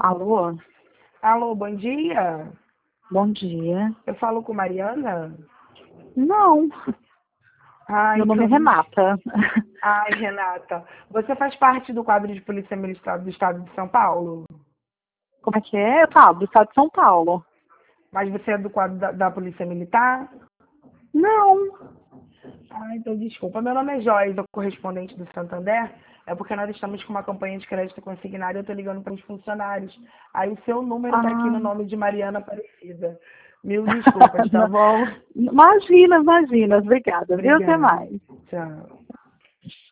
Alô? Alô, bom dia. Bom dia. Eu falo com Mariana? Não, Ai, meu que nome é eu vi. Renata. Ai, Renata, você faz parte do quadro de Polícia Militar do Estado de São Paulo? Como é que é? Eu falo do estado de São Paulo. Mas você é do quadro da Polícia Militar? Não. Ah, então desculpa. Meu nome é Joyce, correspondente do Santander. É porque nós estamos com uma campanha de crédito consignado e eu estou ligando para os funcionários. Aí o seu número está aqui no Ah. nome de Mariana Aparecida. Mil desculpas, tá Não. bom? Imagina. Obrigada, viu? Até Obrigada. mais. Tchau.